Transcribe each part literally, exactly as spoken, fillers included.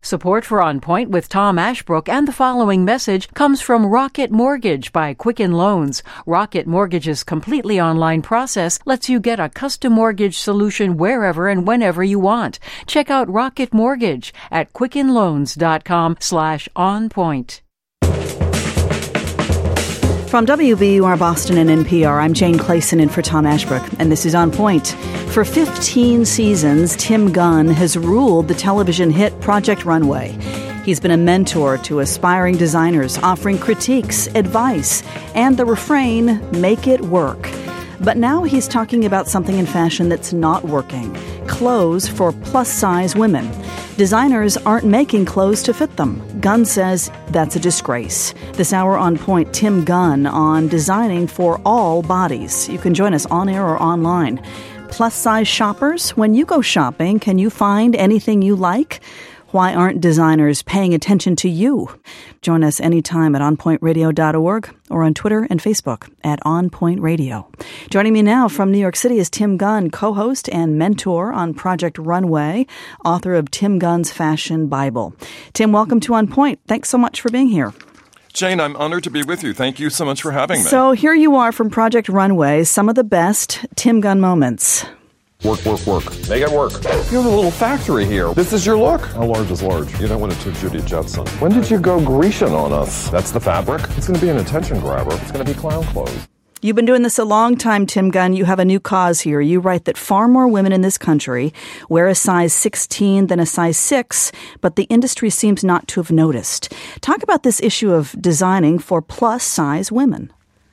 Support for On Point with Tom Ashbrook and the following message comes from Rocket Mortgage by Quicken Loans. Rocket Mortgage's completely online process lets you get a custom mortgage solution wherever and whenever you want. Check out Rocket Mortgage at quickenloans.com slash on point. From W B U R Boston and N P R, I'm Jane Clayson in for Tom Ashbrook, and this is On Point. For fifteen seasons, Tim Gunn has ruled the television hit Project Runway. He's been a mentor to aspiring designers, offering critiques, advice, and the refrain, make it work. But now he's talking about something in fashion that's not working, clothes for plus-size women. Designers aren't making clothes to fit them. Gunn says that's a disgrace. This hour on Point, Tim Gunn on designing for all bodies. You can join us on air or online. Plus-size shoppers, when you go shopping, can you find anything you like? Why aren't designers paying attention to you? Join us anytime at on point radio dot org or on Twitter and Facebook at On Point Radio. Joining me now from New York City is Tim Gunn, co-host and mentor on Project Runway, author of Tim Gunn's Fashion Bible. Tim, welcome to On Point. Thanks so much for being here. Jane, I'm honored to be with you. Thank you so much for having me. So here you are from Project Runway, some of the best Tim Gunn moments. Work, work, work. Make it work. You have a little factory here. This is your look. How large is large? You don't want it to Judy Jetson. When did you go Grecian on us? That's the fabric. It's going to be an attention grabber. It's going to be clown clothes. You've been doing this a long time, Tim Gunn. You have a new cause here. You write that far more women in this country wear a size sixteen than a size six, but the industry seems not to have noticed. Talk about this issue of designing for plus-size women.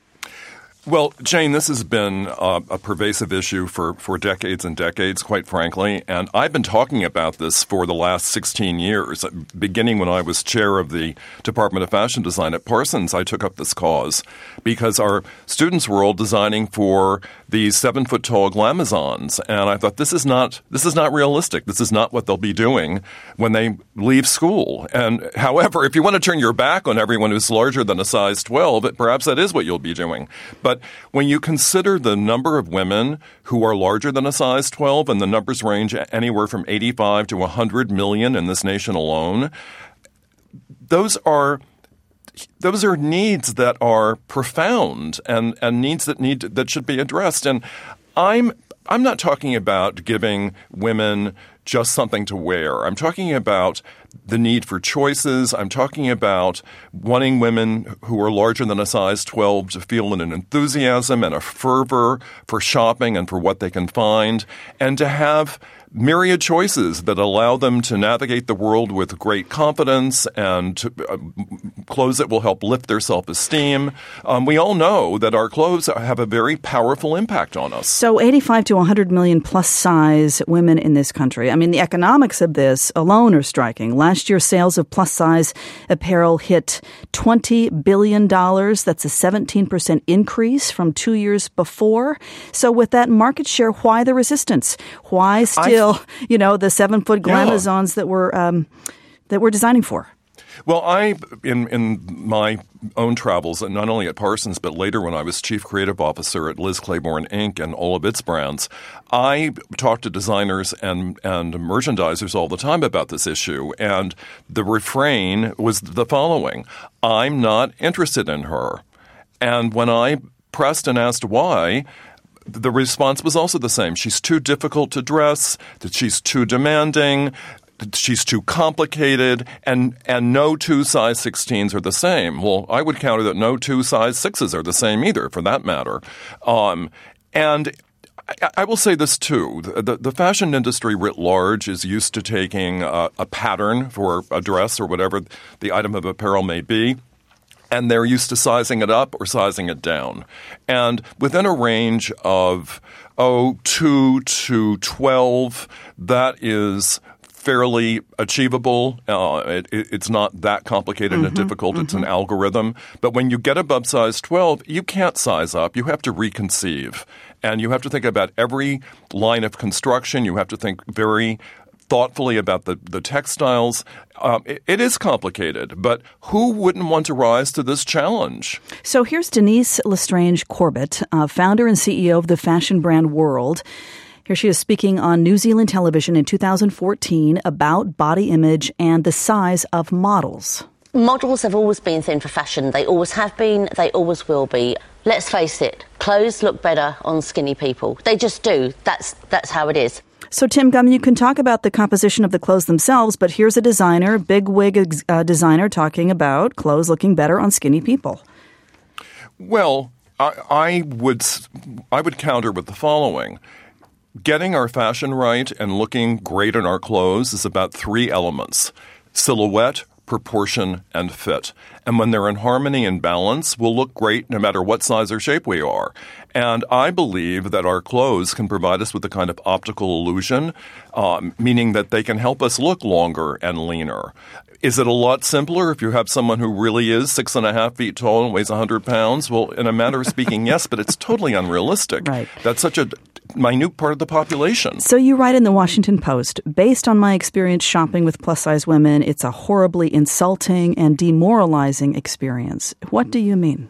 Well, Jane, this has been uh, a pervasive issue for, for decades and decades, quite frankly, and I've been talking about this for the last sixteen years. Beginning when I was chair of the Department of Fashion Design at Parsons, I took up this cause because our students were all designing for these seven-foot-tall glamazons, and I thought this is not this is not realistic. This is not what they'll be doing when they leave school. And however, if you want to turn your back on everyone who's larger than a size twelve, perhaps that is what you'll be doing. But when you consider the number of women who are larger than a size twelve, and the numbers range anywhere from eighty-five to one hundred million in this nation alone, those are those are needs that are profound and, and needs that need that should be addressed. And I'm I'm not talking about giving women just something to wear. I'm talking about the need for choices. I'm talking about wanting women who are larger than a size twelve to feel an enthusiasm and a fervor for shopping and for what they can find, and to have myriad choices that allow them to navigate the world with great confidence and to, uh, clothes that will help lift their self-esteem. Um, we all know that our clothes have a very powerful impact on us. So eighty-five to one hundred million plus size women in this country. I mean, the economics of this alone are striking. Last year, sales of plus size apparel hit twenty billion dollars. That's a seventeen percent increase from two years before. So with that market share, why the resistance? Why still you know, the seven-foot glamazons yeah. that we're um, that we're designing for? Well, I, in in my own travels, and not only at Parsons, but later when I was chief creative officer at Liz Claiborne Incorporated and all of its brands, I talked to designers and, and merchandisers all the time about this issue. And the refrain was the following: I'm not interested in her. And when I pressed and asked why, the response was also the same. She's too difficult to dress, that she's too demanding, that she's too complicated, and and no two size sixteens are the same. Well, I would counter that no two size sixes are the same either, for that matter. Um, and I, I will say this, too. The, the fashion industry writ large is used to taking a, a pattern for a dress or whatever the item of apparel may be, and they're used to sizing it up or sizing it down. And within a range of, oh, two to twelve, that is fairly achievable. Uh, it, it's not that complicated mm-hmm, and difficult. Mm-hmm. It's an algorithm. But when you get above size twelve, you can't size up. You have to reconceive. And you have to think about every line of construction. You have to think very thoughtfully about the, the textiles. Um, it, it is complicated, but who wouldn't want to rise to this challenge? So here's Denise Lestrange Corbett, uh, founder and C E O of the fashion brand World. Here she is speaking on New Zealand television in two thousand fourteen about body image and the size of models. Models have always been thin for fashion. They always have been. They always will be. Let's face it, clothes look better on skinny people. They just do. That's that's how it is. So, Tim Gunn, you can talk about the composition of the clothes themselves, but here's a designer, big wig uh, designer, talking about clothes looking better on skinny people. Well, I, I would I would counter with the following. Getting our fashion right and looking great in our clothes is about three elements: silhouette, proportion, and fit. And when they're in harmony and balance, we'll look great no matter what size or shape we are. And I believe that our clothes can provide us with a kind of optical illusion, um, meaning that they can help us look longer and leaner. Is it a lot simpler if you have someone who really is six and a half feet tall and weighs one hundred pounds? Well, in a manner of speaking, yes, but it's totally unrealistic. Right. That's such a minute part of the population. So you write in the Washington Post, based on my experience shopping with plus-size women, it's a horribly insulting and demoralizing experience. What do you mean?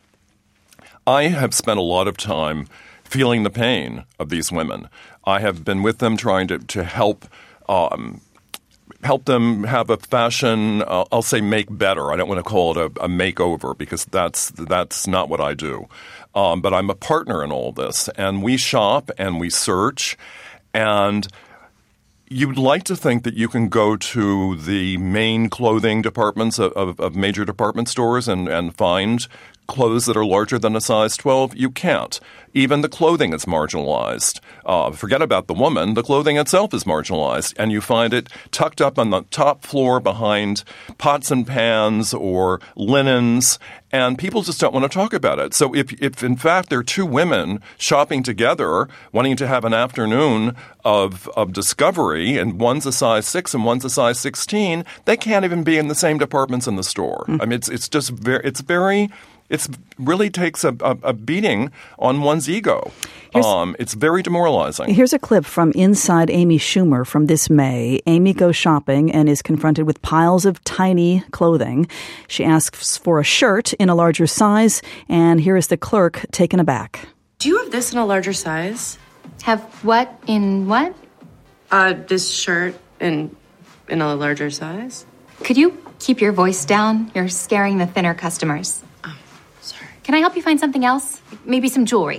I have spent a lot of time feeling the pain of these women. I have been with them trying to, to help um, help them have a fashion, uh, I'll say make better. I don't want to call it a, a makeover because that's that's not what I do. Um, but I'm a partner in all this. And we shop and we search. And you'd like to think that you can go to the main clothing departments of, of, of major department stores and, and find clothes that are larger than a size twelve. You can't. Even the clothing is marginalized. Uh, forget about the woman. The clothing itself is marginalized. And you find it tucked up on the top floor behind pots and pans or linens. And people just don't want to talk about it. So if, if in fact, there are two women shopping together, wanting to have an afternoon of, of discovery, and one's a size six and one's a size sixteen, they can't even be in the same departments in the store. Mm. I mean, it's it's just very, it's very, it's really takes a, a, a beating on one's ego. Um, it's very demoralizing. Here's a clip from Inside Amy Schumer from this May. Amy goes shopping and is confronted with piles of tiny clothing. She asks for a shirt in a larger size, and here is the clerk taken aback. Do you have this in a larger size? Have what in what? Uh, this shirt in in a larger size. Could you keep your voice down? You're scaring the thinner customers. Oh, sorry. Can I help you find something else? Maybe some jewelry.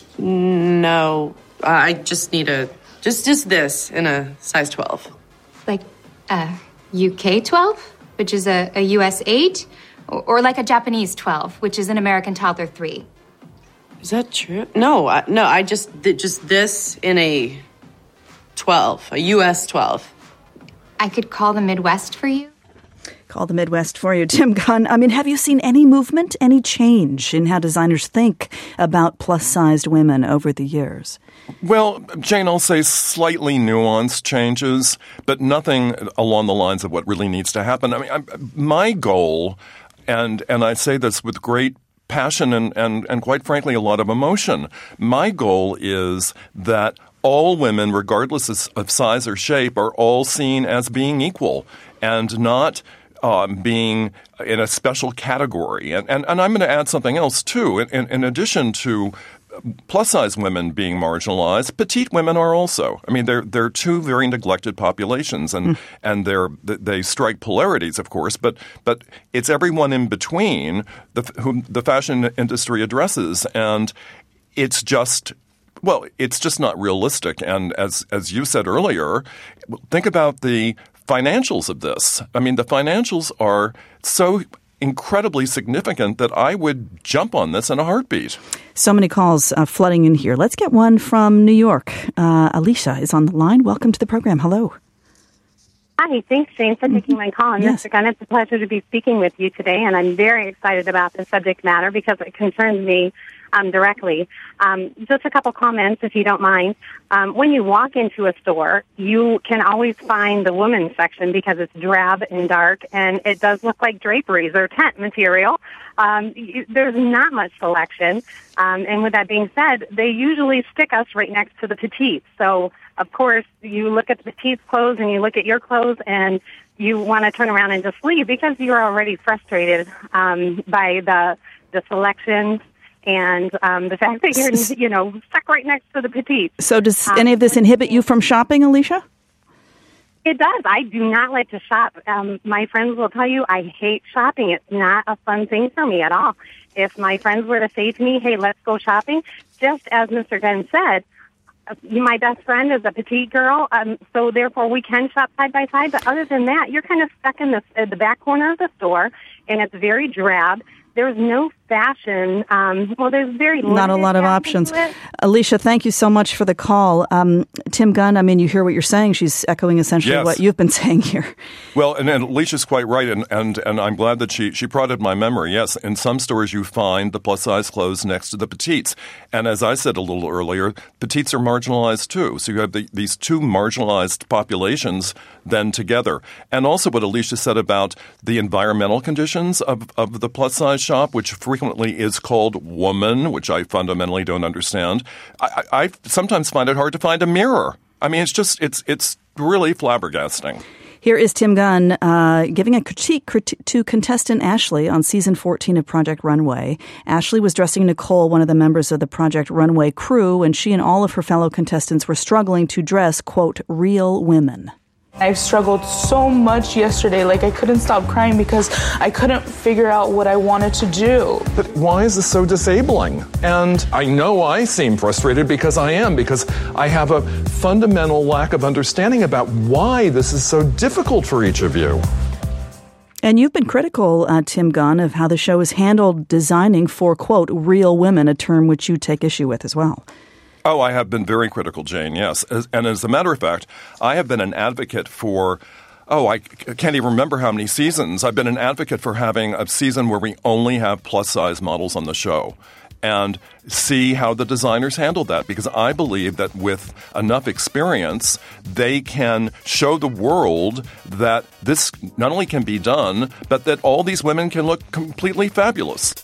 No, uh, I just need a just just this in a size twelve. Like a U K twelve, which is a, a U S eight, or, or like a Japanese twelve, which is an American toddler three. Is that true? No, I, no, I just th- just this in a twelve, a U S twelve. I could call the Midwest for you. Call the Midwest for you. Tim Gunn, I mean, have you seen any movement, any change in how designers think about plus-sized women over the years? Well, Jane, I'll say slightly nuanced changes, but nothing along the lines of what really needs to happen. I mean, I, my goal, and and I say this with great passion and, and, and quite frankly, a lot of emotion, my goal is that all women, regardless of size or shape, are all seen as being equal and not Um, being in a special category. And, and, and I'm going to add something else, too. In, in, in addition to plus-size women being marginalized, petite women are also. I mean, they're, they're two very neglected populations, and, mm. and they're, they strike polarities, of course, but, but it's everyone in between the, whom the fashion industry addresses. And it's just Well, it's just not realistic. And as as you said earlier, think about the financials of this. I mean, the financials are so incredibly significant that I would jump on this in a heartbeat. So many calls uh, flooding in here. Let's get one from New York. Uh, Alicia is on the line. Welcome to the program. Hello. Hi, thanks, Jane, for taking my call. And Yes. Mister Gunn, it's a pleasure to be speaking with you today, and I'm very excited about the subject matter because it concerns me um, directly. Um, just a couple comments, if you don't mind. Um, when you walk into a store, you can always find the women's section because it's drab and dark, and it does look like draperies or tent material. Um, you, there's not much selection, um, and with that being said, they usually stick us right next to the petites. So, of course, you look at the petites' clothes and you look at your clothes, and you want to turn around and just leave because you're already frustrated um, by the the selections and um, the fact that you're, you know, stuck right next to the petite. So does um, any of this inhibit you from shopping, Alicia? It does. I do not like to shop. Um, my friends will tell you I hate shopping. It's not a fun thing for me at all. If my friends were to say to me, hey, let's go shopping, just as Mister Gunn said, my best friend is a petite girl, um, so therefore we can shop side by side. But other than that, you're kind of stuck in the, in the back corner of the store, and it's very drab. There's no fashion. Um, well, there's very not a lot of options. Alicia, thank you so much for the call. Um, Tim Gunn, I mean, you hear what you're saying. She's echoing essentially yes. what you've been saying here. Well, and, and Alicia's quite right, and, and, and I'm glad that she, she prodded my memory. Yes, in some stores you find the plus-size clothes next to the petites. And as I said a little earlier, petites are marginalized too. So you have the, these two marginalized populations then together. And also what Alicia said about the environmental conditions of, of the plus-size shop, which frequently is called woman, which I fundamentally don't understand. I, I sometimes find it hard to find a mirror. I mean, it's just, it's it's really flabbergasting. Here is Tim Gunn uh, giving a critique to contestant Ashley on season fourteen of Project Runway. Ashley was dressing Nicole, one of the members of the Project Runway crew, and she and all of her fellow contestants were struggling to dress, quote, real women. I struggled so much yesterday, like I couldn't stop crying because I couldn't figure out what I wanted to do. But why is this so disabling? And I know I seem frustrated because I am, because I have a fundamental lack of understanding about why this is so difficult for each of you. And you've been critical, uh, Tim Gunn, of how the show is handled designing for, quote, real women, a term which you take issue with as well. Oh, I have been very critical, Jane, yes. As, and as a matter of fact, I have been an advocate for, oh, I can't even remember how many seasons. I've been an advocate for having a season where we only have plus-size models on the show and see how the designers handle that, because I believe that with enough experience, they can show the world that this not only can be done, but that all these women can look completely fabulous.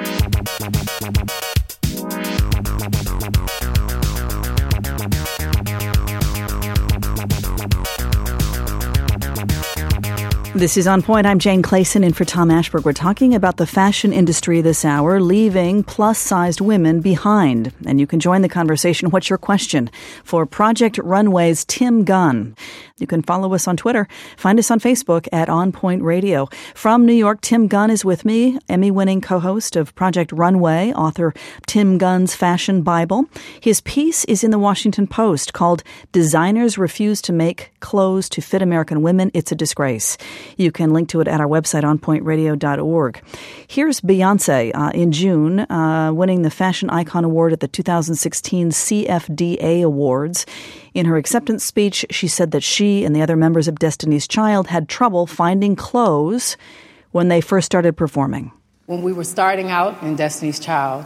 This is On Point. I'm Jane Clayson in for Tom Ashbrook. We're talking about the fashion industry this hour, leaving plus-sized women behind. And you can join the conversation. What's your question for Project Runway's Tim Gunn? You can follow us on Twitter. Find us on Facebook at On Point Radio. From New York, Tim Gunn is with me, Emmy-winning co-host of Project Runway, author Tim Gunn's Fashion Bible. His piece is in the Washington Post called Designers Refuse to Make Clothes to Fit American Women. It's a Disgrace. You can link to it at our website, on point radio dot org. Here's Beyonce uh, in June, uh, winning the Fashion Icon Award at the two thousand sixteen C F D A Awards. In her acceptance speech, she said that she and the other members of Destiny's Child had trouble finding clothes when they first started performing. When we were starting out in Destiny's Child,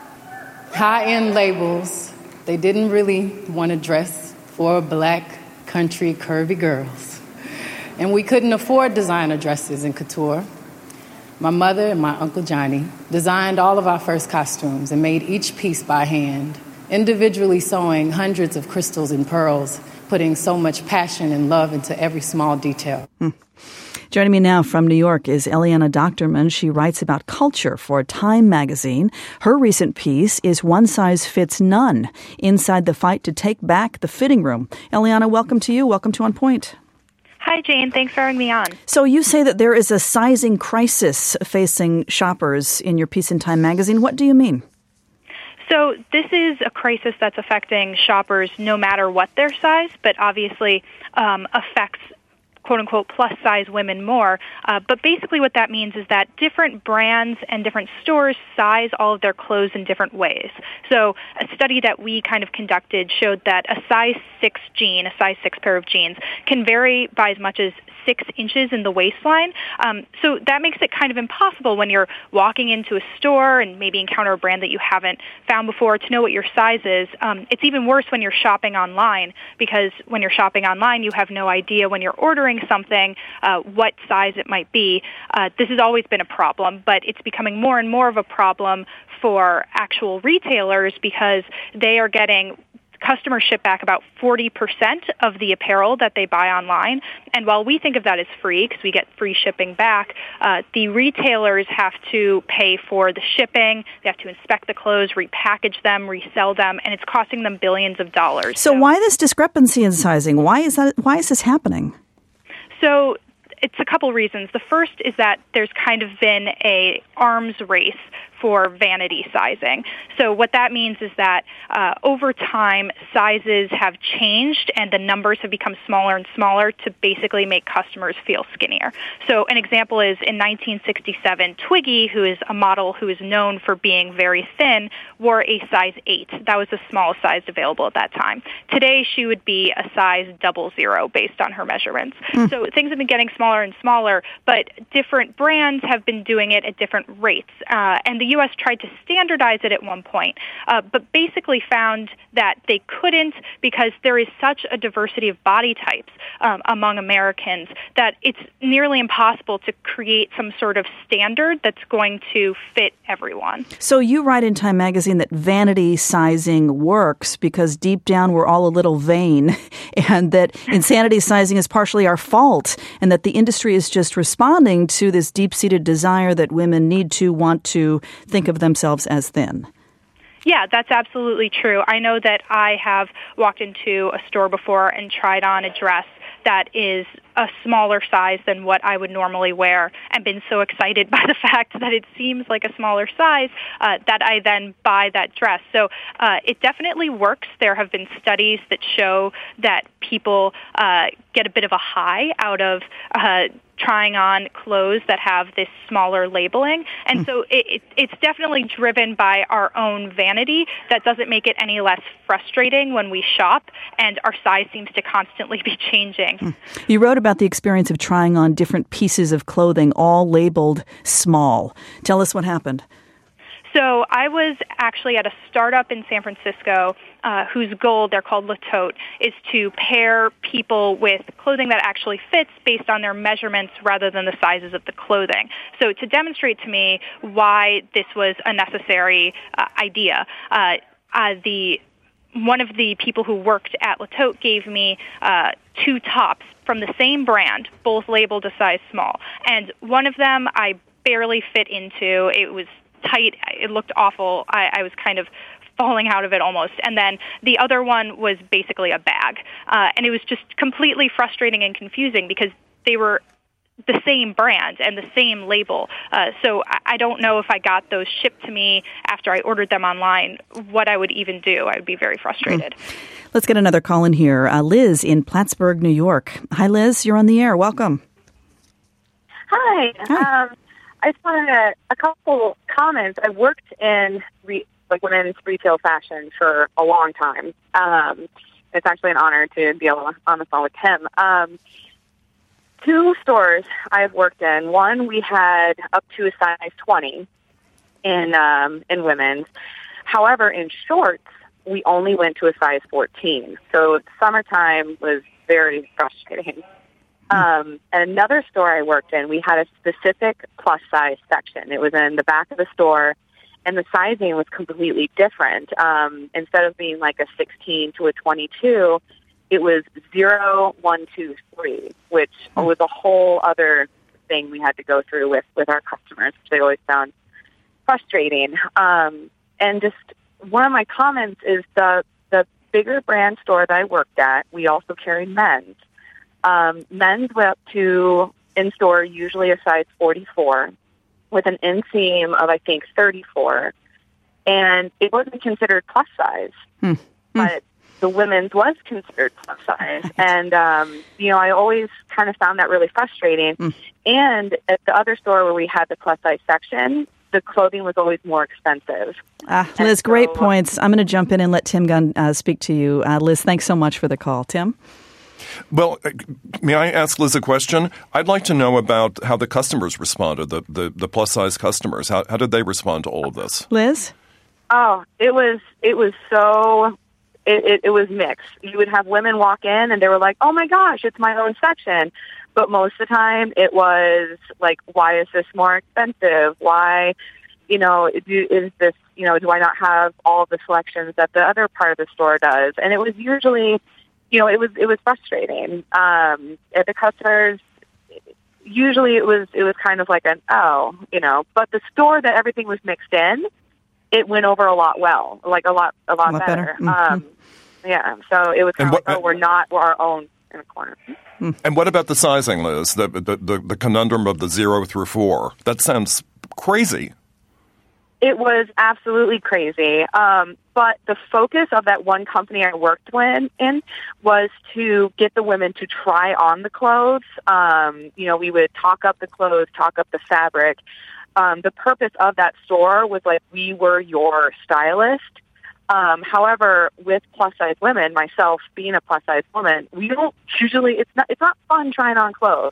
high-end labels, they didn't really want to dress for black, country, curvy girls. And we couldn't afford designer dresses and couture. My mother and my Uncle Johnny designed all of our first costumes and made each piece by hand, individually sewing hundreds of crystals and pearls, putting so much passion and love into every small detail. Hmm. Joining me now from New York is Eliana Docterman. She writes about culture for Time magazine. Her recent piece is One Size Fits None, Inside the Fight to Take Back the Fitting Room. Eliana, welcome to you. Welcome to On Point. Hi, Jane. Thanks for having me on. So you say that there is a sizing crisis facing shoppers in your piece in Time magazine. What do you mean? So this is a crisis that's affecting shoppers no matter what their size, but obviously um, affects quote-unquote plus-size women more. Uh, but basically what that means is that different brands and different stores size all of their clothes in different ways. So a study that we kind of conducted showed that a size six jean, a size six pair of jeans, can vary by as much as six inches in the waistline. Um, so that makes it kind of impossible when you're walking into a store and maybe encounter a brand that you haven't found before to know what your size is. Um, it's even worse when you're shopping online, because when you're shopping online, you have no idea when you're ordering something uh, what size it might be. Uh, this has always been a problem, but it's becoming more and more of a problem for actual retailers because they are getting customers ship back about forty percent of the apparel that they buy online. And while we think of that as free because we get free shipping back, uh, the retailers have to pay for the shipping, they have to inspect the clothes, repackage them, resell them, and it's costing them billions of dollars. So, so why this discrepancy in sizing? Why is that? Why is this happening? So it's a couple reasons. The first is that there's kind of been a arms race for vanity sizing. So what that means is that uh, over time, sizes have changed and the numbers have become smaller and smaller to basically make customers feel skinnier. So an example is in nineteen sixty-seven, Twiggy, who is a model who is known for being very thin, wore a size eight. That was the smallest size available at that time. Today, she would be a size double zero based on her measurements. Mm. So things have been getting smaller and smaller, but different brands have been doing it at different rates. Uh, and the U S tried to standardize it at one point, uh, but basically found that they couldn't because there is such a diversity of body types um, among Americans that it's nearly impossible to create some sort of standard that's going to fit everyone. So you write in Time magazine that vanity sizing works because deep down we're all a little vain and that insanity sizing is partially our fault and that the industry is just responding to this deep-seated desire that women need to want to think of themselves as thin. Yeah, that's absolutely true. I know that I have walked into a store before and tried on a dress that is a smaller size than what I would normally wear and been so excited by the fact that it seems like a smaller size uh, that I then buy that dress. So uh, it definitely works. There have been studies that show that people uh, get a bit of a high out of uh, trying on clothes that have this smaller labeling. And so it, it, it's definitely driven by our own vanity. That doesn't make it any less frustrating when we shop, and our size seems to constantly be changing. You wrote about the experience of trying on different pieces of clothing, all labeled small. Tell us what happened. So I was actually at a startup in San Francisco uh, whose goal, they're called Le Tote, is to pair people with clothing that actually fits based on their measurements rather than the sizes of the clothing. So to demonstrate to me why this was a necessary uh, idea, uh, uh, the one of the people who worked at Le Tote gave me uh, two tops from the same brand, both labeled a size small. And one of them I barely fit into. It was tight. It looked awful. I, I was kind of falling out of it almost. And then the other one was basically a bag. Uh, and it was just completely frustrating and confusing because they were the same brand and the same label. Uh, so I, I don't know if I got those shipped to me after I ordered them online, what I would even do. I would be very frustrated. Mm. Let's get another call in here. Uh, Liz in Plattsburgh, New York. Hi, Liz. You're on the air. Welcome. Hi. Hi. Um, I just wanted a, a couple comments. I've worked in re, like women's retail fashion for a long time. Um, it's actually an honor to be able to, on the phone with Tim. Um, two stores I've worked in. One, we had up to a size twenty in um, in women's. However, in shorts, we only went to a size fourteen. So summertime was very frustrating. Um, and another store I worked in, we had a specific plus size section. It was in the back of the store, and the sizing was completely different. Um, instead of being like a sixteen to a twenty-two, it was zero, one, two, three, which was a whole other thing we had to go through with, with our customers, which they always found frustrating. Um, and just one of my comments is the the bigger brand store that I worked at, we also carried men's. Um, men's went up to, in store, usually a size forty-four with an inseam of, I think, thirty-four. And it wasn't considered plus size, hmm. but the women's was considered plus size. And, um, you know, I always kind of found that really frustrating. Hmm. And at the other store where we had the plus size section, the clothing was always more expensive. Ah, Liz, so, great points. I'm going to jump in and let Tim Gunn uh, speak to you. Uh, Liz, thanks so much for the call. Tim? Well, may I ask Liz a question? I'd like to know about how the customers responded, the, the, the plus-size customers. How, how did they respond to all of this? Liz? Oh, it was it was so, it, it, it was mixed. You would have women walk in and they were like, oh my gosh, it's my own section. But most of the time it was like, why is this more expensive? Why, you know, do, is this, you know, do I not have all the selections that the other part of the store does? And it was usually, you know, it was it was frustrating. Um, the customers, usually it was it was kind of like an, oh, you know, but the store that everything was mixed in, it went over a lot well, like a lot a lot, a lot better. better. Mm-hmm. Um, yeah, so it was kind of what, like, oh, we're not, we're our own in a corner. And what about the sizing, Liz? The, the the the conundrum of the zero through four. That sounds crazy. It was absolutely crazy. Um, but the focus of that one company I worked in, in was to get the women to try on the clothes. Um, you know, we would talk up the clothes, talk up the fabric. Um, the purpose of that store was like we were your stylist. Um, however, with plus-size women, myself being a plus-size woman, we don't usually, it's not, it's not fun trying on clothes.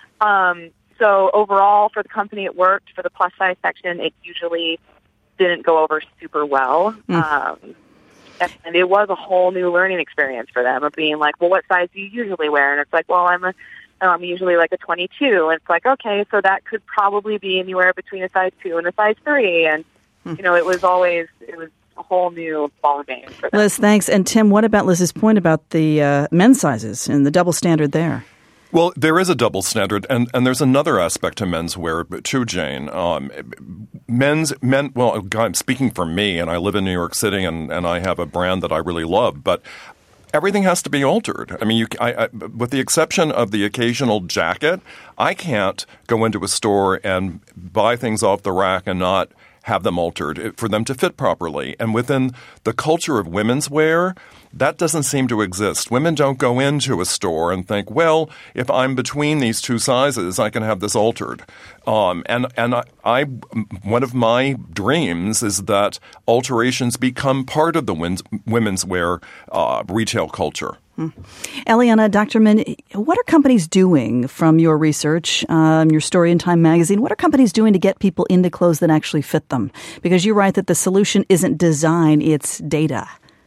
Um, so overall, for the company it worked, for the plus-size section, it usually didn't go over super well. Mm. Um, and, and it was a whole new learning experience for them of being like, well, what size do you usually wear? And it's like, well, I'm a, I'm usually like a twenty-two. And it's like, okay, so that could probably be anywhere between a size two and a size three. And, mm. you know, it was always, it was a whole new ball game for them. Liz, thanks. And Tim, what about Liz's point about the uh, men's sizes and the double standard there? Well, there is a double standard, and, and there's another aspect to menswear too, Jane. Um, men's men. Well, I'm speaking for me, and I live in New York City, and, and I have a brand that I really love, but everything has to be altered. I mean, you, I, I, with the exception of the occasional jacket, I can't go into a store and buy things off the rack and not have them altered for them to fit properly. And within the culture of women's wear, that doesn't seem to exist. Women don't go into a store and think, well, if I'm between these two sizes, I can have this altered. Um, and and I, I, one of my dreams is that alterations become part of the wins, women's wear uh, retail culture. Hmm. Eliana, Doctor Min, what are companies doing from your research, um, your story in Time Magazine? What are companies doing to get people into clothes that actually fit them? Because you write that the solution isn't design, it's data.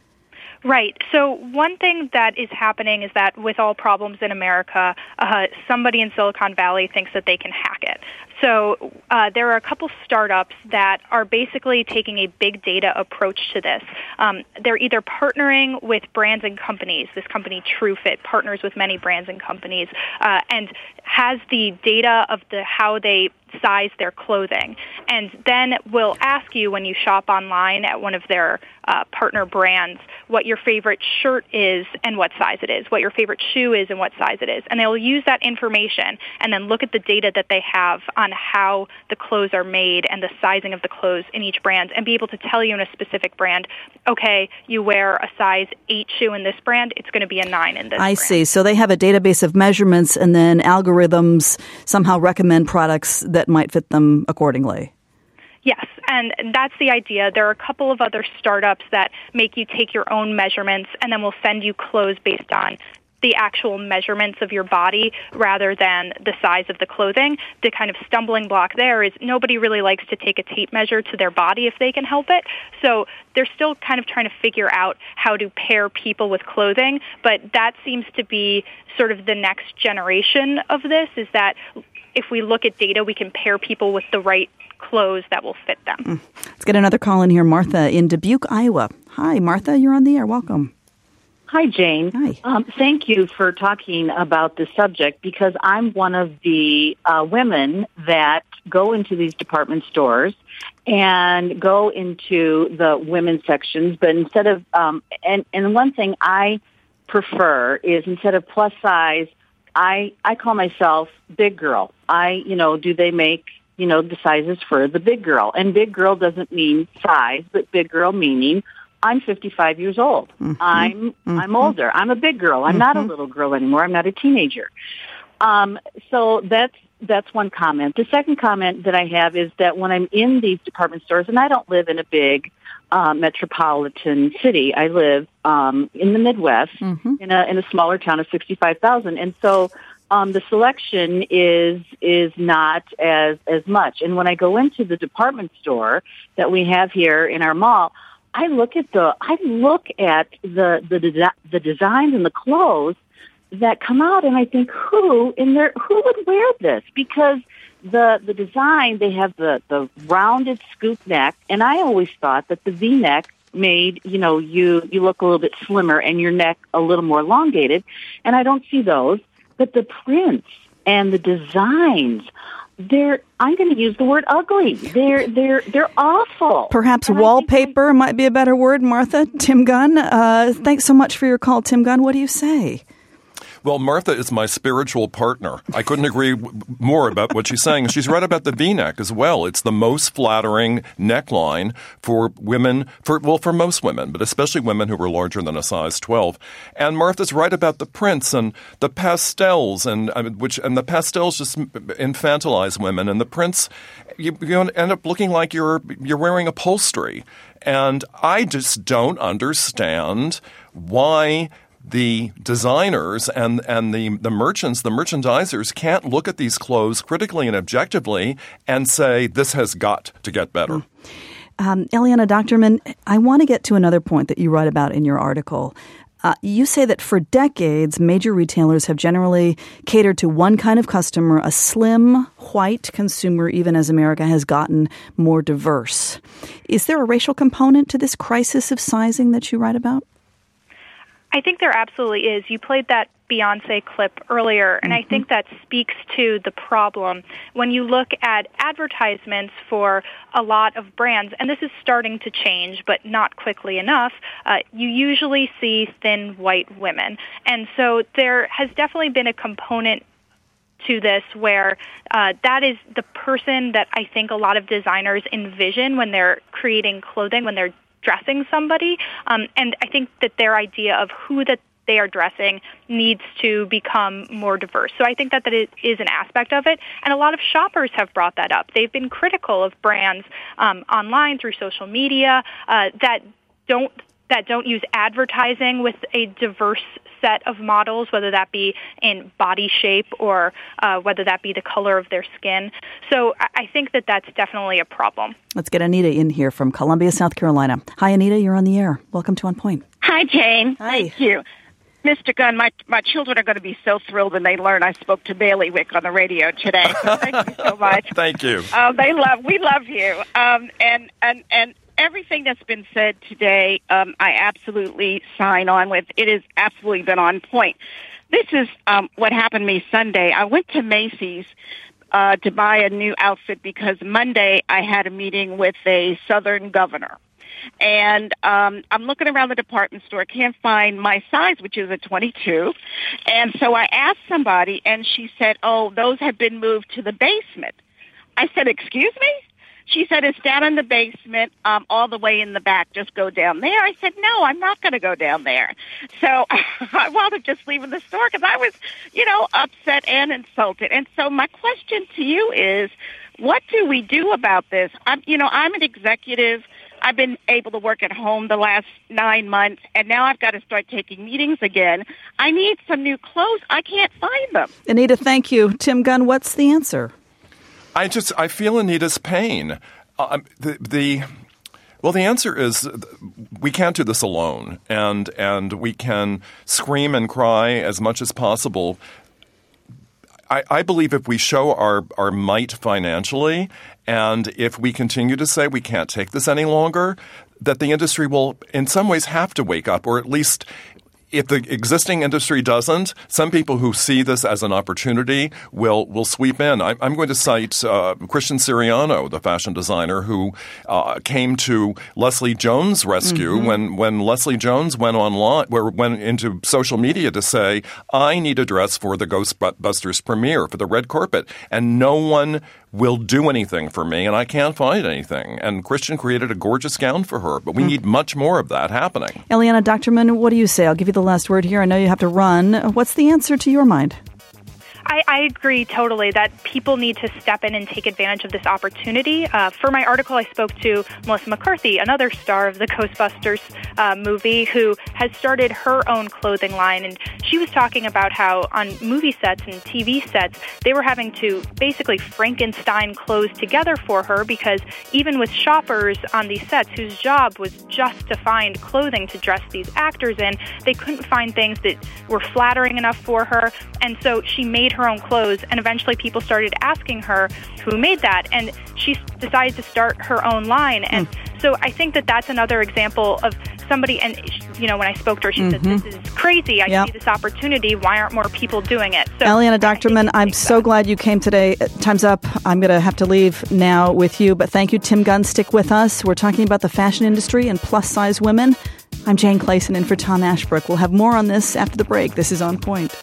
Right. So one thing that is happening is that with all problems in America, uh, somebody in Silicon Valley thinks that they can hack it. So uh, there are a couple startups that are basically taking a big data approach to this. Um, they're either partnering with brands and companies. This company, TrueFit, partners with many brands and companies uh, and has the data of the how they size their clothing, and then will ask you when you shop online at one of their uh, partner brands what your favorite shirt is and what size it is, what your favorite shoe is and what size it is. And they'll use that information and then look at the data that they have on how the clothes are made and the sizing of the clothes in each brand and be able to tell you in a specific brand, okay, you wear a size eight shoe in this brand, it's going to be a nine in this I brand. see. So they have a database of measurements and then algorithms somehow recommend products that might fit them accordingly. Yes, and that's the idea. There are a couple of other startups that make you take your own measurements and then will send you clothes based on the actual measurements of your body rather than the size of the clothing. The kind of stumbling block there is nobody really likes to take a tape measure to their body if they can help it. So they're still kind of trying to figure out how to pair people with clothing, but that seems to be sort of the next generation of this, is that if we look at data, we can pair people with the right clothes that will fit them. Mm. Let's get another call in here. Martha in Dubuque, Iowa. Hi, Martha. You're on the air. Welcome. Hi, Jane. Hi. Um, thank you for talking about this subject, because I'm one of the uh, women that go into these department stores and go into the women's sections. But instead of, um, and, and one thing I prefer is instead of plus size, I, I call myself big girl. I, you know, do they make, you know, the sizes for the big girl? And big girl doesn't mean size, but big girl meaning I'm fifty-five years old. Mm-hmm. I'm mm-hmm. I'm older. I'm a big girl. I'm mm-hmm. not a little girl anymore. I'm not a teenager. Um, so that's that's one comment. The second comment that I have is that when I'm in these department stores, and I don't live in a big uh, metropolitan city. I live um, in the Midwest mm-hmm. in a in a smaller town of sixty-five thousand, and so um, the selection is is not as as much. And when I go into the department store that we have here in our mall, I look at the I look at the the desi- the designs and the clothes that come out, and I think, who in there who would wear this? Because the the design, they have the, the rounded scoop neck, and I always thought that the V-neck made, you know, you, you look a little bit slimmer and your neck a little more elongated, and I don't see those. But the prints and the designs, they're, I'm going to use the word ugly. They're, they're, they're awful. Perhaps and wallpaper might be a better word, Martha. Tim Gunn, uh, thanks so much for your call. Tim Gunn, what do you say? Well, Martha is my spiritual partner. I couldn't agree more about what she's saying. She's right about the V-neck as well. It's the most flattering neckline for women, for well, for most women, but especially women who were larger than a size twelve. And Martha's right about the prints and the pastels, and uh, which and the pastels just infantilize women, and the prints you, you end up looking like you're you're wearing upholstery. And I just don't understand why the designers and, and the, the merchants, the merchandisers can't look at these clothes critically and objectively and say, this has got to get better. Mm. Um, Eliana Docterman, I want to get to another point that you write about in your article. Uh, you say that for decades, major retailers have generally catered to one kind of customer, a slim, white consumer, even as America has gotten more diverse. Is there a racial component to this crisis of sizing that you write about? I think there absolutely is. You played that Beyonce clip earlier, and mm-hmm. I think that speaks to the problem. When you look at advertisements for a lot of brands, and this is starting to change, but not quickly enough, uh, you usually see thin white women. And so there has definitely been a component to this where uh, that is the person that I think a lot of designers envision when they're creating clothing, when they're dressing somebody, um, and I think that their idea of who that they are dressing needs to become more diverse. So I think that that is an aspect of it, and a lot of shoppers have brought that up. They've been critical of brands um, online through social media uh, that don't that don't use advertising with a diverse set of models, whether that be in body shape or uh, whether that be the color of their skin. So I think that that's definitely a problem. Let's get Anita in here from Columbia, South Carolina. Hi, Anita. You're on the air. Welcome to On Point. Hi, Jane. Hi. Thank you. Mister Gunn, my, my children are going to be so thrilled when they learn I spoke to Bailiwick on the radio today. So thank you so much. Thank you. Uh, they love, we love you. Um, and, and, and everything that's been said today, um, I absolutely sign on with. It has absolutely been on point. This is um, what happened to me Sunday. I went to Macy's uh, to buy a new outfit because Monday I had a meeting with a Southern governor. And um, I'm looking around the department store, can't find my size, which is a twenty-two. And so I asked somebody, and she said, oh, those have been moved to the basement. I said, excuse me? She said, it's down in the basement, um, all the way in the back. Just go down there. I said, no, I'm not going to go down there. So I wound up just leaving the store because I was, you know, upset and insulted. And so my question to you is, what do we do about this? I'm, you know, I'm an executive. I've been able to work at home the last nine months, and now I've got to start taking meetings again. I need some new clothes. I can't find them. Anita, thank you. Tim Gunn, what's the answer? I just, I feel Anita's pain. Uh, the, the, well, the answer is we can't do this alone, and and we can scream and cry as much as possible. I, I believe if we show our, our might financially, and if we continue to say we can't take this any longer, that the industry will in some ways have to wake up, or at least if the existing industry doesn't, some people who see this as an opportunity will will sweep in. I, I'm going to cite uh, Christian Siriano, the fashion designer, who uh, came to Leslie Jones' rescue mm-hmm. when, when Leslie Jones went online, went into social media to say, I need a dress for the Ghostbusters premiere, for the red carpet, and no one will do anything for me, and I can't find anything. And Christian created a gorgeous gown for her, but we mm. need much more of that happening. Eliana Docterman, what do you say? I'll give you the last word here. I know you have to run. What's the answer to your mind? I, I agree totally that people need to step in and take advantage of this opportunity. Uh, for my article, I spoke to Melissa McCarthy, another star of the Ghostbusters uh, movie, who has started her own clothing line. And she was talking about how on movie sets and T V sets, they were having to basically Frankenstein clothes together for her because even with shoppers on these sets whose job was just to find clothing to dress these actors in, they couldn't find things that were flattering enough for her. And so she made her her own clothes, and eventually people started asking her who made that, and she decided to start her own line. And mm. so I think that that's another example of somebody, and you know, when I spoke to her, she mm-hmm. said, this is crazy. I yep. see this opportunity. Why aren't more people doing it? So Eliana Doctorman, I'm so that. glad you came today. Time's up. I'm going to have to leave now with you, but thank you, Tim Gunn. Stick with us. We're talking about the fashion industry and plus-size women. I'm Jane Clayson in for Tom Ashbrook. We'll have more on this after the break. This is On Point.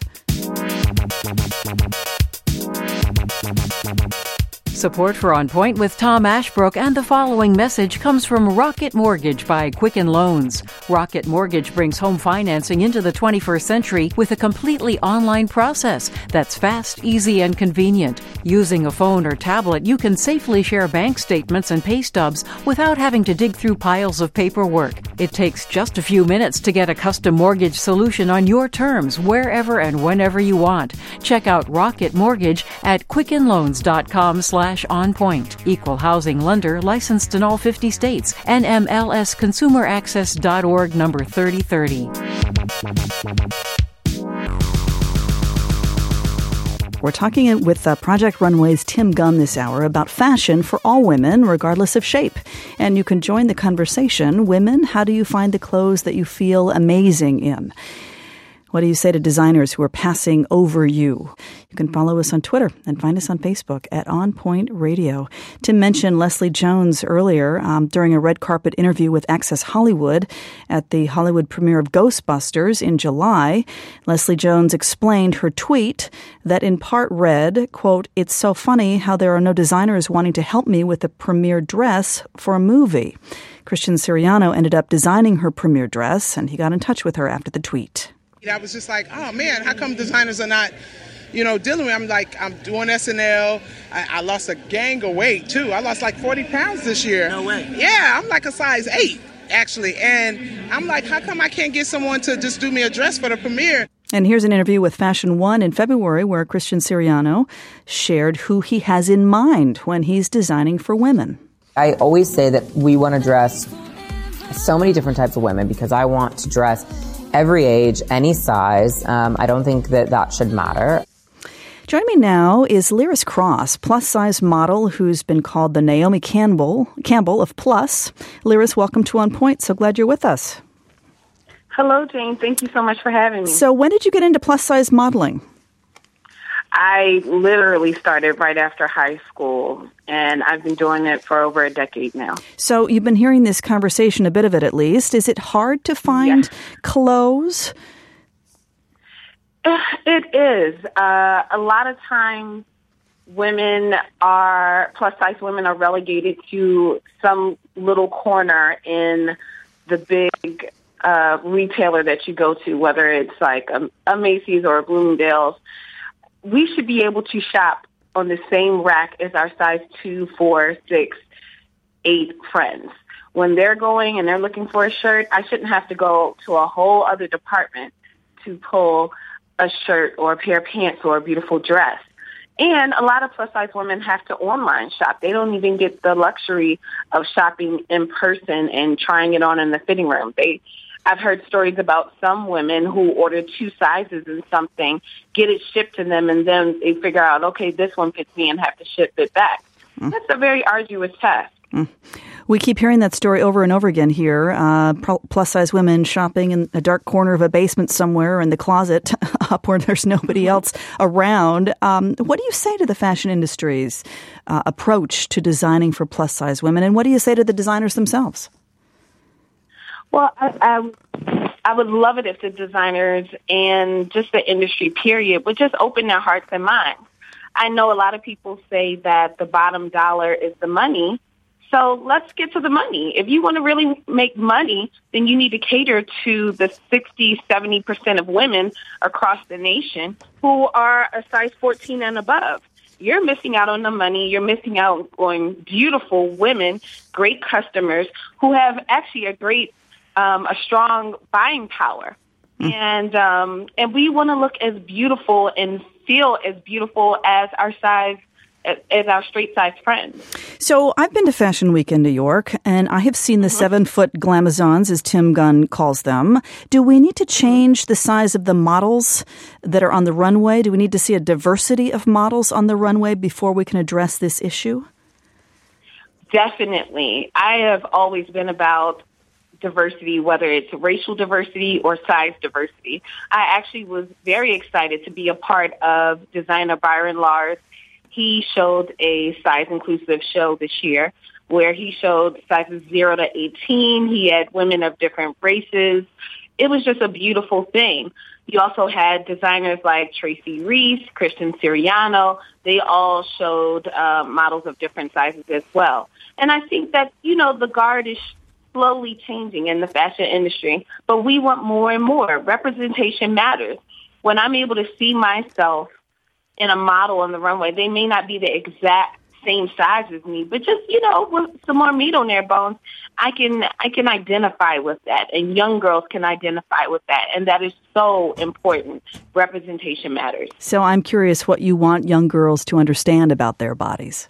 Support for On Point with Tom Ashbrook and the following message comes from Rocket Mortgage by Quicken Loans. Rocket Mortgage brings home financing into the twenty-first century with a completely online process that's fast, easy, and convenient. Using a phone or tablet, you can safely share bank statements and pay stubs without having to dig through piles of paperwork. It takes just a few minutes to get a custom mortgage solution on your terms, wherever and whenever you want. Check out Rocket Mortgage at quickenloans.com slash on point. Equal housing lender licensed in all fifty states. N M L S consumer access dot org number thirty thirty. We're talking with uh, Project Runway's Tim Gunn this hour about fashion for all women, regardless of shape. And you can join the conversation. Women, how do you find the clothes that you feel amazing in? What do you say to designers who are passing over you? You can follow us on Twitter and find us on Facebook at On Point Radio. Tim mentioned Leslie Jones earlier um, during a red carpet interview with Access Hollywood at the Hollywood premiere of Ghostbusters in July. Leslie Jones explained her tweet that in part read, quote, "It's so funny how there are no designers wanting to help me with a premiere dress for a movie." Christian Siriano ended up designing her premiere dress, and he got in touch with her after the tweet. I was just like, oh, man, how come designers are not, you know, dealing with it? I'm like, I'm doing S N L. I, I lost a gang of weight, too. I lost like forty pounds this year. No way. Yeah, I'm like a size eight, actually. And I'm like, how come I can't get someone to just do me a dress for the premiere? And here's an interview with Fashion One in February where Christian Siriano shared who he has in mind when he's designing for women. I always say that we want to dress so many different types of women because I want to dress every age, any size. Um, I don't think that that should matter. Joining me now is Lyris Cross, plus-size model who's been called the Naomi Campbell, Campbell of Plus. Lyris, welcome to On Point. So glad you're with us. Hello, Jane. Thank you so much for having me. So when did you get into plus-size modeling? I literally started right after high school, and I've been doing it for over a decade now. So you've been hearing this conversation, a bit of it at least. Is it hard to find yes. clothes? It is. Uh, a lot of times women are, plus-size women are relegated to some little corner in the big uh, retailer that you go to, whether it's like a, a Macy's or a Bloomingdale's. We should be able to shop on the same rack as our size two, four, six, eight friends. When they're going and they're looking for a shirt, I shouldn't have to go to a whole other department to pull a shirt or a pair of pants or a beautiful dress. And a lot of plus-size women have to online shop. They don't even get the luxury of shopping in person and trying it on in the fitting room. They I've heard stories about some women who order two sizes in something, get it shipped to them, and then they figure out, okay, this one fits me and have to ship it back. Mm. That's a very arduous task. Mm. We keep hearing that story over and over again here. Uh, plus-size women shopping in a dark corner of a basement somewhere in the closet up where there's nobody else around. Um, what do you say to the fashion industry's uh, approach to designing for plus-size women, and what do you say to the designers themselves? Well, I, I, I would love it if the designers and just the industry, period, would just open their hearts and minds. I know a lot of people say that the bottom dollar is the money, so let's get to the money. If you want to really make money, then you need to cater to the sixty, seventy percent of women across the nation who are a size fourteen and above. You're missing out on the money. You're missing out on beautiful women, great customers who have actually a great Um, a strong buying power. Mm. And um, and we want to look as beautiful and feel as beautiful as our size as our straight-sized friends. So I've been to Fashion Week in New York, and I have seen the mm-hmm. seven-foot glamazons, as Tim Gunn calls them. Do we need to change the size of the models that are on the runway? Do we need to see a diversity of models on the runway before we can address this issue? Definitely. I have always been about diversity, whether it's racial diversity or size diversity. I actually was very excited to be a part of designer Byron Lars. He showed a size-inclusive show this year where he showed sizes zero to eighteen. He had women of different races. It was just a beautiful thing. You also had designers like Tracy Reese, Christian Siriano. They all showed uh, models of different sizes as well. And I think that, you know, the guard is slowly changing in the fashion industry, but we want more and more. Representation matters. When I'm able to see myself in a model on the runway, they may not be the exact same size as me, but just, you know, with some more meat on their bones, I can I can identify with that, and young girls can identify with that, and that is so important. Representation matters. So I'm curious what you want young girls to understand about their bodies.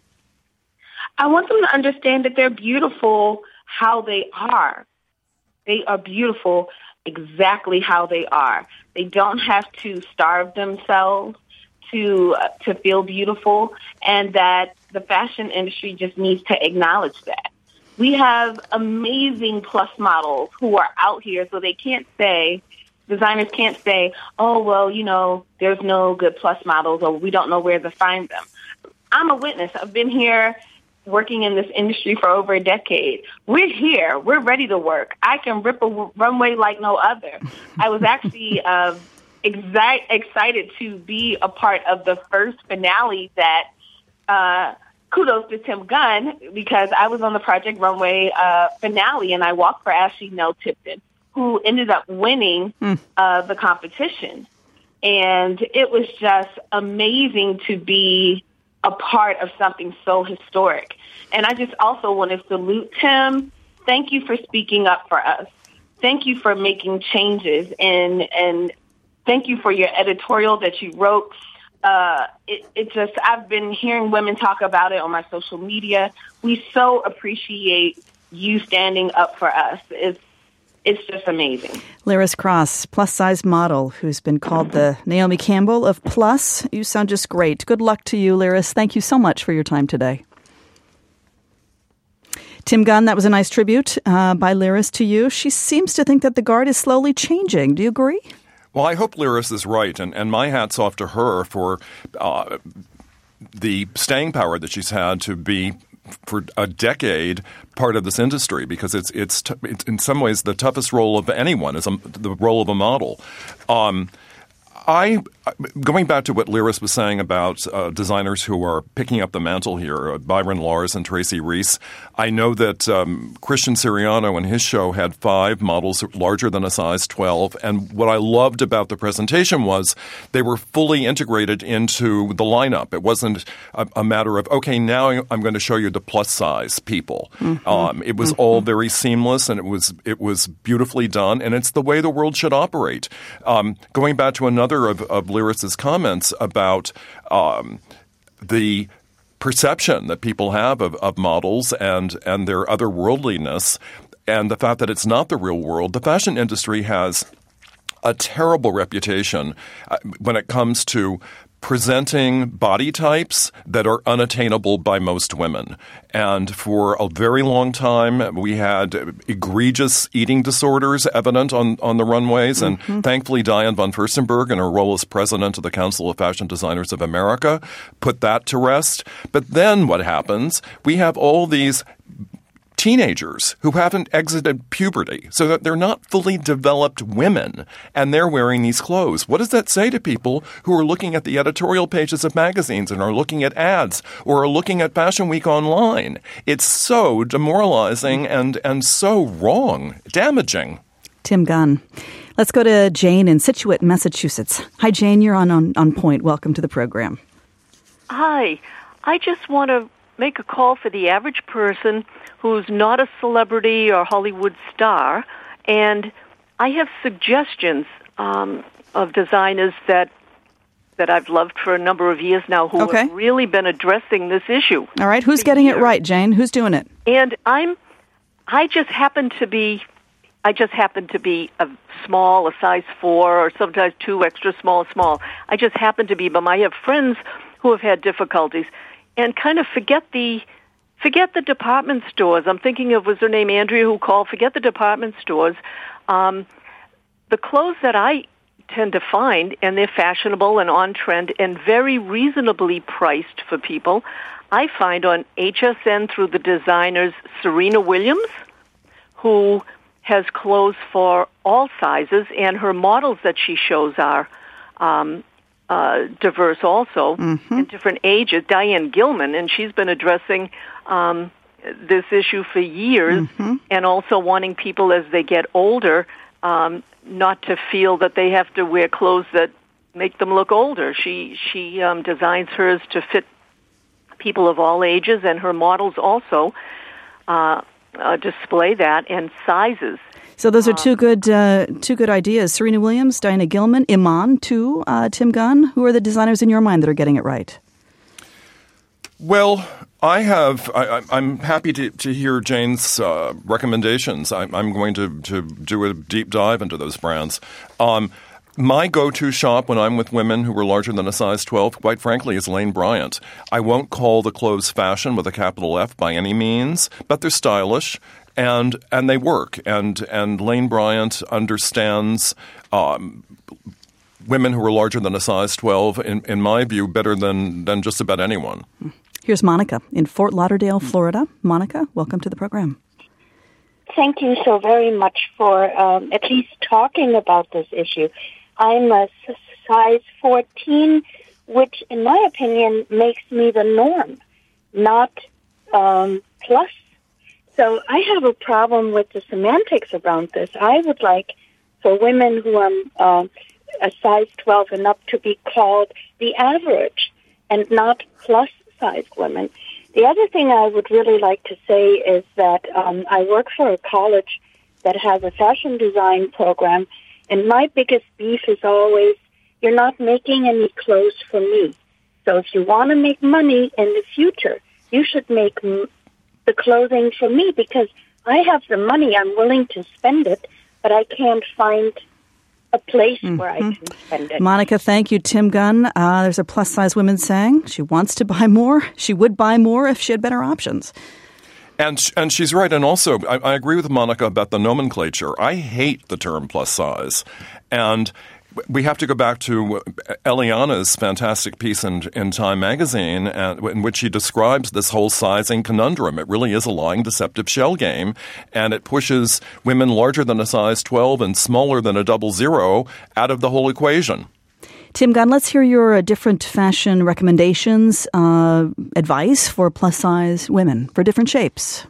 I want them to understand that they're beautiful how they are. They are beautiful exactly how they are. They don't have to starve themselves to uh, to feel beautiful, and that the fashion industry just needs to acknowledge that. We have amazing plus models who are out here, so they can't say, designers can't say, oh, well, you know, there's no good plus models, or we don't know where to find them. I'm a witness. I've been here working in this industry for over a decade. We're here. We're ready to work. I can rip a runway like no other. I was actually uh, exi- excited to be a part of the first finale that, uh, kudos to Tim Gunn, because I was on the Project Runway uh, finale, and I walked for Ashley Nell Tipton, who ended up winning mm. uh, the competition. And it was just amazing to be a part of something so historic. And I just also want to salute Tim. Thank you for speaking up for us. Thank you for making changes, and and thank you for your editorial that you wrote. Uh, it, it just, I've been hearing women talk about it on my social media. We so appreciate you standing up for us. It's It's just amazing. Lyris Cross, plus-size model, who's been called the Naomi Campbell of Plus. You sound just great. Good luck to you, Lyris. Thank you so much for your time today. Tim Gunn, that was a nice tribute uh, by Lyris to you. She seems to think that the guard is slowly changing. Do you agree? Well, I hope Lyris is right, and, and my hat's off to her for uh, the staying power that she's had to be for a decade part of this industry, because it's it's, t- it's in some ways the toughest role of anyone is a, the role of a model. Um, I going back to what Lyris was saying about uh, designers who are picking up the mantle here, uh, Byron Lars and Tracy Reese. I know that um, Christian Siriano in his show had five models larger than a size twelve. And what I loved about the presentation was they were fully integrated into the lineup. It wasn't a, a matter of, okay, now I'm going to show you the plus size people. Mm-hmm. Um, it was mm-hmm. all very seamless, and it was it was beautifully done. And it's the way the world should operate. Um, going back to another of, of Lyris's comments about um, the perception that people have of, of models and, and their otherworldliness, and the fact that it's not the real world. The fashion industry has a terrible reputation uh, when it comes to presenting body types that are unattainable by most women. And for a very long time, we had egregious eating disorders evident on, on the runways. And mm-hmm. thankfully, Diane von Furstenberg, in her role as president of the Council of Fashion Designers of America, put that to rest. But then what happens? We have all these teenagers who haven't exited puberty, so that they're not fully developed women, and they're wearing these clothes. What does that say to people who are looking at the editorial pages of magazines and are looking at ads or are looking at Fashion Week online? It's so demoralizing and, and so wrong, damaging. Tim Gunn. Let's go to Jane in Scituate, Massachusetts. Hi, Jane. You're on, on, on point. Welcome to the program. Hi. I just want to make a call for the average person who's not a celebrity or Hollywood star, and I have suggestions um, of designers that that I've loved for a number of years now who Okay. have really been addressing this issue. All right, who's getting it right, Jane? Who's doing it? And I'm, I just happen to be, I just happen to be a small, a size four, or sometimes two extra small, small. I just happen to be, but I have friends who have had difficulties, and kind of forget the, forget the department stores. I'm thinking of, was her name Andrea who called? Forget the department stores. Um, the clothes that I tend to find, and they're fashionable and on trend and very reasonably priced for people, I find on H S N through the designers Serena Williams, who has clothes for all sizes, and her models that she shows are um, uh, diverse also, mm-hmm. in different ages. Diane Gilman, and she's been addressing um, this issue for years, mm-hmm. and also wanting people as they get older um, not to feel that they have to wear clothes that make them look older. She she um, designs hers to fit people of all ages, and her models also uh, uh, display that, and sizes. So those are two good uh, two good ideas. Serena Williams, Diana Gilman, Iman too, uh, Tim Gunn. Who are the designers in your mind that are getting it right? Well, I have. I, I'm happy to, to hear Jane's uh, recommendations. I, I'm going to, to do a deep dive into those brands. Um, my go-to shop when I'm with women who are larger than a size twelve, quite frankly, is Lane Bryant. I won't call the clothes fashion with a capital F by any means, but they're stylish and and they work. And and Lane Bryant understands Um, women who are larger than a size twelve, in, in my view, better than, than just about anyone. Here's Monica in Fort Lauderdale, Florida. Monica, welcome to the program. Thank you so very much for um, at least talking about this issue. I'm a size fourteen, which in my opinion makes me the norm, not um, plus. So I have a problem with the semantics around this. I would like for women who are uh, a size twelve and up to be called the average and not plus-sized women. The other thing I would really like to say is that um, I work for a college that has a fashion design program, and my biggest beef is always, you're not making any clothes for me. So if you want to make money in the future, you should make m- the clothing for me, because I have the money, I'm willing to spend it, but I can't find a place mm-hmm. where I can spend it. Monica, thank you. Tim Gunn, uh, there's a plus-size woman saying she wants to buy more. She would buy more if she had better options. And and she's right. And also, I, I agree with Monica about the nomenclature. I hate the term plus size. And we have to go back to Eliana's fantastic piece in, in Time magazine, and, in which she describes this whole sizing conundrum. It really is a lying, deceptive shell game, and it pushes women larger than a size twelve and smaller than a double zero out of the whole equation. Tim Gunn, let's hear your uh, different fashion recommendations, uh, advice for plus-size women for different shapes.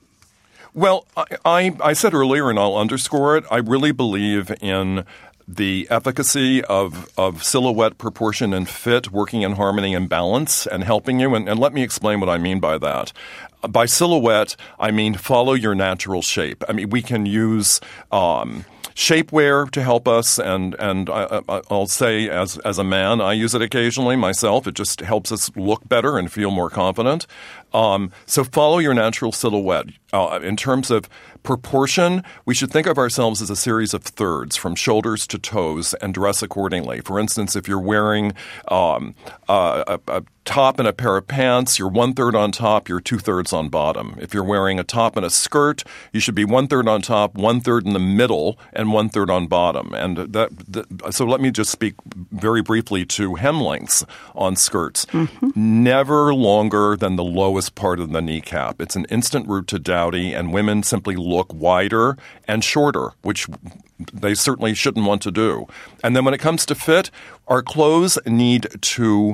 Well, I, I, I said earlier, and I'll underscore it, I really believe in the efficacy of, of silhouette, proportion, and fit working in harmony and balance and helping you. And, and let me explain what I mean by that. By silhouette, I mean follow your natural shape. I mean, we can use um, shapewear to help us, and and I, I, I'll say as as a man, I use it occasionally myself. It just helps us look better and feel more confident. Um, so follow your natural silhouette. Uh, in terms of proportion, we should think of ourselves as a series of thirds from shoulders to toes and dress accordingly. For instance, if you're wearing um, a, a, a top and a pair of pants, you're one-third on top, you're two-thirds on bottom. If you're wearing a top and a skirt, you should be one-third on top, one-third in the middle, and one-third on bottom. And that, that, so let me just speak very briefly to hem lengths on skirts. Mm-hmm. Never longer than the lowest part of the kneecap. It's an instant route to dowdy, and women simply look wider and shorter, which they certainly shouldn't want to do. And then when it comes to fit, our clothes need to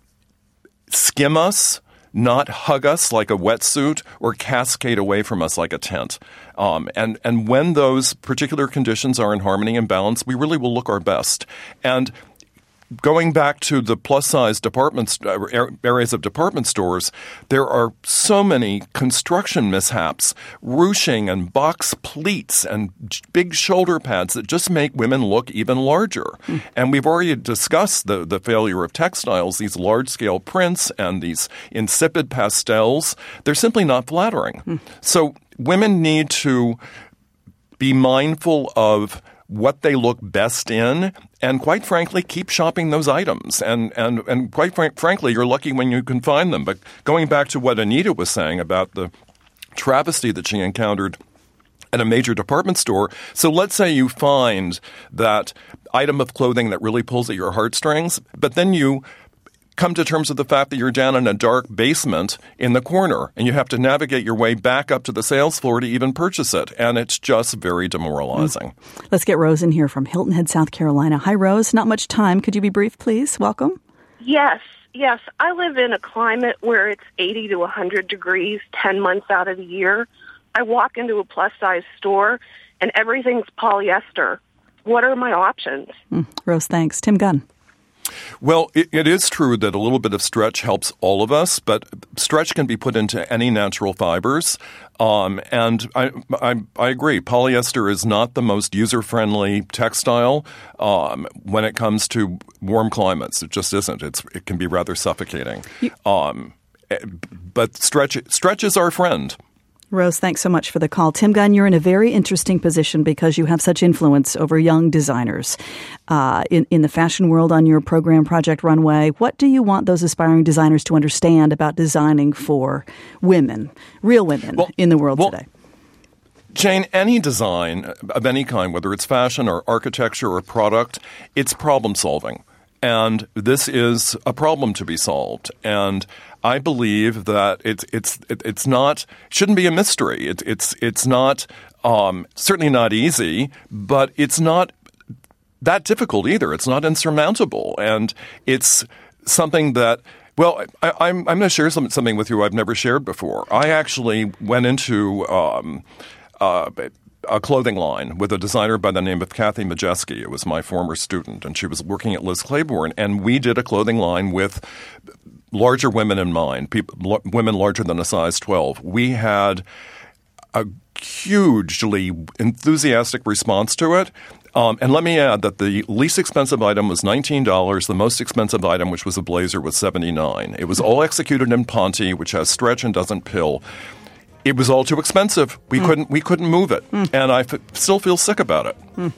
skim us, not hug us like a wetsuit or cascade away from us like a tent. Um, and, and when those particular conditions are in harmony and balance, we really will look our best. And going back to the plus-size department uh, areas of department stores, there are so many construction mishaps, ruching and box pleats and big shoulder pads that just make women look even larger. Mm. And we've already discussed the, the failure of textiles, these large-scale prints and these insipid pastels. They're simply not flattering. Mm. So women need to be mindful of what they look best in, and quite frankly, keep shopping those items. And and and quite fr- frankly, you're lucky when you can find them. But going back to what Anita was saying about the travesty that she encountered at a major department store. So let's say you find that item of clothing that really pulls at your heartstrings, but then you come to terms with the fact that you're down in a dark basement in the corner and you have to navigate your way back up to the sales floor to even purchase it. And it's just very demoralizing. Mm. Let's get Rose in here from Hilton Head, South Carolina. Hi, Rose. Not much time. Could you be brief, please? Welcome. Yes. Yes. I live in a climate where it's eighty to one hundred degrees ten months out of the year. I walk into a plus-size store and everything's polyester. What are my options? Mm. Rose, thanks. Tim Gunn. Well, it, it is true that a little bit of stretch helps all of us, but stretch can be put into any natural fibers. Um, and I, I, I agree. Polyester is not the most user-friendly textile um, when it comes to warm climates. It just isn't. It's, it can be rather suffocating. Um, but stretch, stretch is our friend. Rose, thanks so much for the call. Tim Gunn, you're in a very interesting position because you have such influence over young designers uh, in, in the fashion world on your program, Project Runway. What do you want those aspiring designers to understand about designing for women, real women well, in the world well, today? Jane, any design of any kind, whether it's fashion or architecture or product, it's problem solving. And this is a problem to be solved. And I believe that it's it's it's not shouldn't be a mystery. It's it's it's not um, certainly not easy, but it's not that difficult either. It's not insurmountable, and it's something that. Well, I, I'm I'm going to share some, something with you I've never shared before. I actually went into um, uh, a clothing line with a designer by the name of Kathy Majeski. It was my former student, and she was working at Liz Claiborne, and we did a clothing line with larger women in mind, people, l- women larger than a size twelve. We had a hugely enthusiastic response to it. Um, and let me add that the least expensive item was nineteen dollars. The most expensive item, which was a blazer, was seventy-nine dollars. It was all executed in Ponte, which has stretch and doesn't pill. It was all too expensive. We mm. couldn't we couldn't move it. Mm. And I f- still feel sick about it. Mm.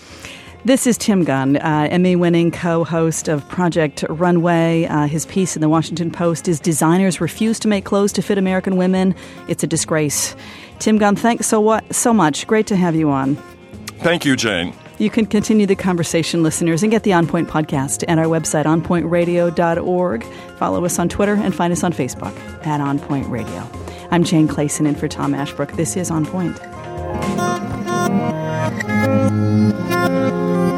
This is Tim Gunn, uh, Emmy-winning co-host of Project Runway. Uh, his piece in the Washington Post is Designers Refuse to Make Clothes to Fit American Women. It's a disgrace. Tim Gunn, thanks so, what, so much. Great to have you on. Thank you, Jane. You can continue the conversation, listeners, and get the On Point podcast at our website, on point radio dot org. Follow us on Twitter and find us on Facebook at On Point Radio. I'm Jane Clayson in for Tom Ashbrook. This is On Point.